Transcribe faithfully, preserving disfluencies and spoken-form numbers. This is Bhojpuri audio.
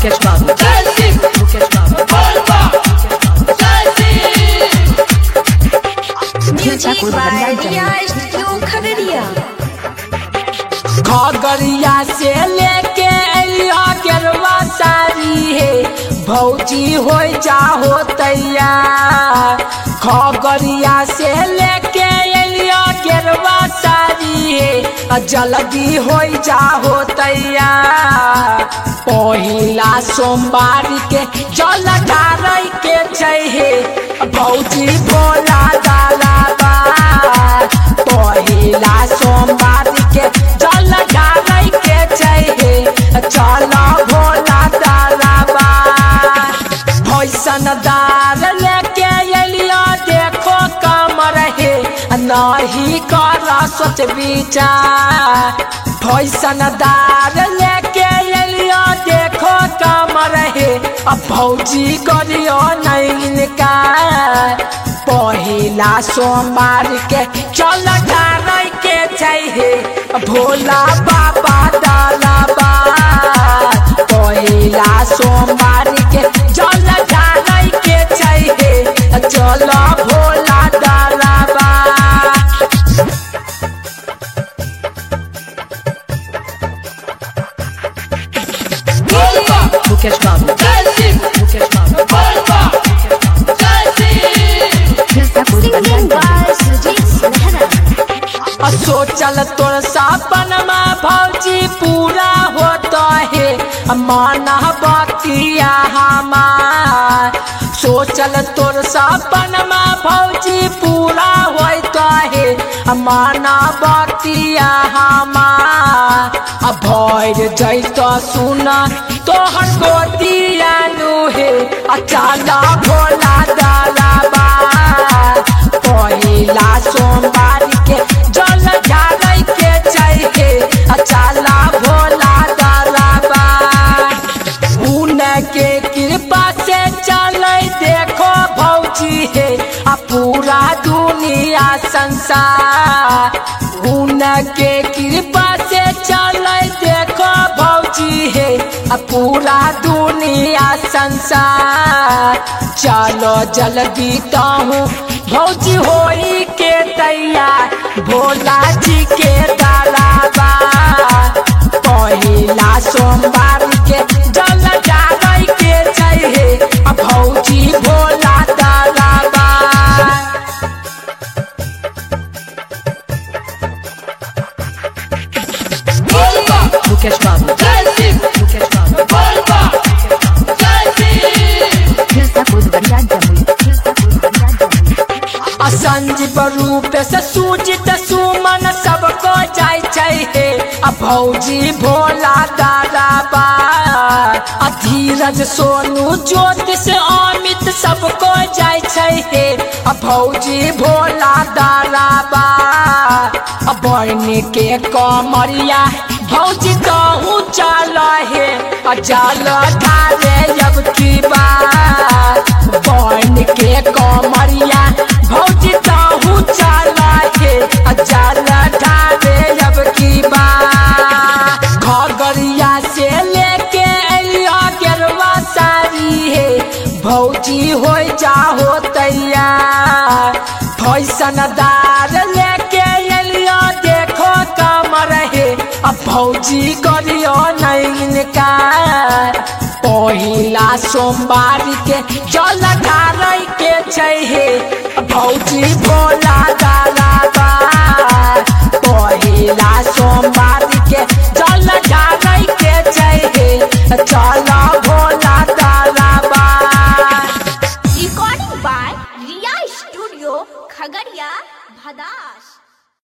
मुकेश बाबू मुकेश बाबू खगड़िया से लेके अलिया गेरवा सारी है भौजी हो जाहो तैयार। खगड़िया से लेके अलिया गेरवा सारी है जल्दी हो जाहो तैयार। पहिला सोमवार के जल ढारै के चाहिए भौजी भोला डालाबा। पहिला सोमवार के जल ढारै के चाहिए चल भोला डालाबा। भैसन दार लेके अलिया देखो कमर है नहीं कर सोच विचार। भैसन दार लेके अलिया देखो कमर है भौजी करियो नहीं का। पहिला सोमवार के चल ढारै के चाहिए भोला बाबा डालाबा। पहिला सोमवार के जल ढारै के चाहिए चल भोला डालाबा। मुकेश बाबू मुकेश बाबू सोचल तोर सपन में भौजी पूरा होता है माना बतिया हमार। सोचल तोर सपन में भौजी पूरा होता है माना बतिया हमार। भैर जैत सुना तोहर गोदिया नुहे चला भोला डालाबा। पहिला सोमवार के जल ढारै के चाहिए चला भोला डालाबा। उनके कृपा से चलै देखो भौजी है पूरा दुनिया संसार। उनके कृपा से चलै देखो भौजी है पूरा दुनिया संसार। चलो जल्दी कहूँ भौजी होई के तैयार भोला जी के डालाबा। पहिला सोमवार के जल ढारै के चाहिए भौजी भोला डालाबा। मुकेश बाबू मुकेश बाबू संजीव रूप से सूजित सुमन सबको जाय चाहिए भौजी भोला डालाबा। धीरज सोनू ज्योतिष अमित सबको जाय चाहिए भौजी भोला डालाबा। बन के कमरिया भौजी कहूँ चल है जल ढारे अब की बार। बन के कमरिया भौजी कहूँ चल है जल ढारे अब की बार। खगड़िया से लेके अलिया गेरवा सारी है भौजी हो जाहो तैयार। भैसन दार लेके अलिया देखो कमर है भौजी करियो नहीं का। पहिला सोमवार के जल ढारै के चाहिए भौजी भोला